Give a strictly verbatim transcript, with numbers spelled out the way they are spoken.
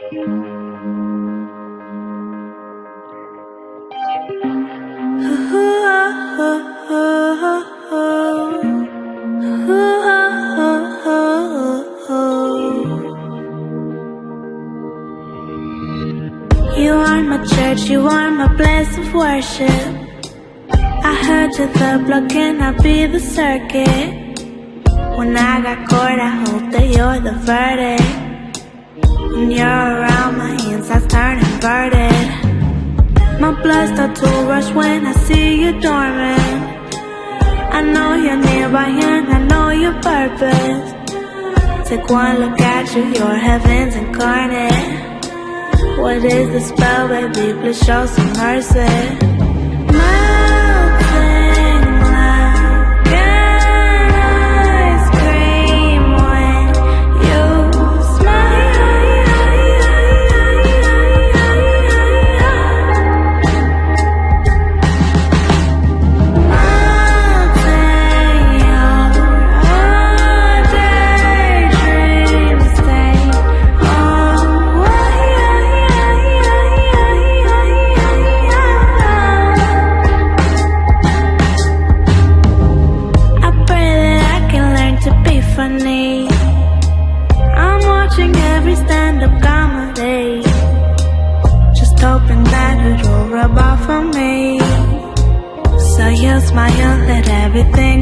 You are my church, you are my place of worship. I heard you're the block and I'll be the circuit. When I got caught, I hope that you're the verdict. When you're around, my insides turn inverted. My blood starts to rush when I see you dormant. I know you're nearby and I know your purpose. Take one look at you, you're heaven's incarnate. What is the spell, baby? Please show some mercy. Melting like an ice cream when you smile. Melting your daydreams stay funny. I'm watching every stand-up comedy, just hoping that it'll rub off on me. So you smile, let everything